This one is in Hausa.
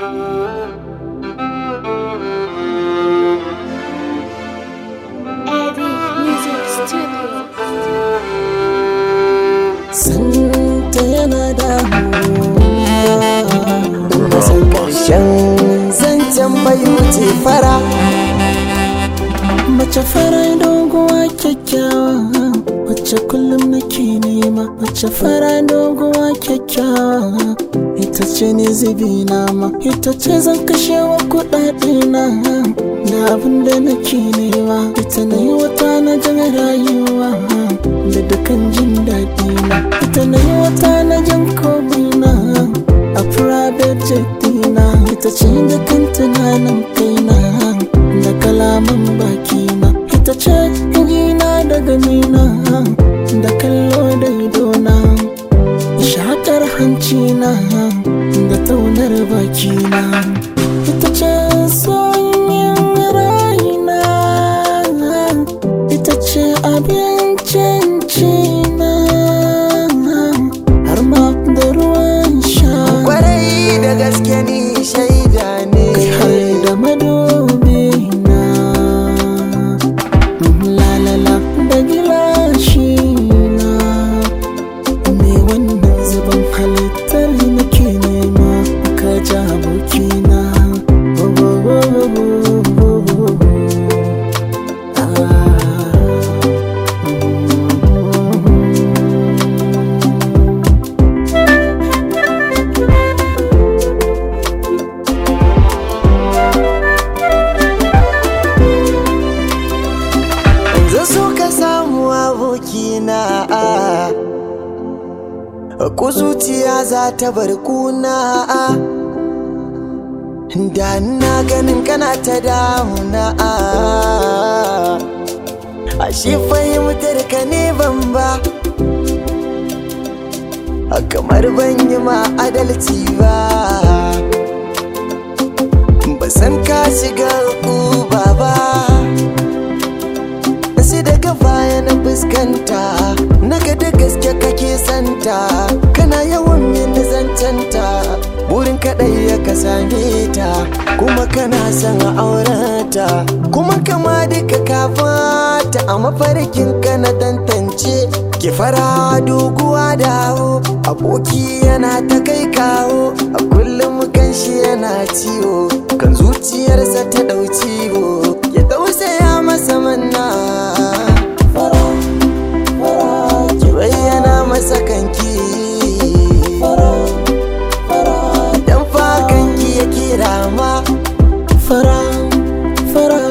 Santa yana damuwa da san ƙarshen zancen bai wuce fara. Mace fara doguwa kyakkyawa wacce kullum nake nema. Mace fara doguwa kyakkyawa ita ce ne zubi nama, ita ce zan kashewa kuɗaɗe na da abin da nake nema. Ita na yi wata na jan rayuwa da dukan jin daɗi na. Ita na yi wata na jan komai na a private jet dina. Ita ce da kan tunanin kaina da kalaman bakina. Ita ce gina da ganina da kallo da idona, shakar hancina da taunar bakina. Ita ce sonyin raina, ita ce abincin cina har ma da ruwan sha. Kwarai da gaske ni shaida ne, kai har da madobi na lalala da gilashi na. Me wannan zuban halittar nake nema ka ji abokina. so ka samu abokina ko zuciya za ta bar kuna. Da na ganin kana ta damuna, ashe fahimtar ka ne ban ba, kamar ban yi ma adalci ba. Ba san ka shiga uba ba, sai daga baya na fuskanta naga da gaske kake santa. Kana yawan mini zancanta, burin kaɗai ya ka same ta, kuma kana son aurenta, kuma kama duka kafata a mafarkin ka na tantance. Ki fara doguwa dawo, aboki yana ta kai kawo, a kullum kan shi yana ciwo, kan zuciyarsa ta ɗau ciwo, ya tausaya masa manna. Ki bayyana masa kanki, dan fa kanki ya kira ma. Fara, fara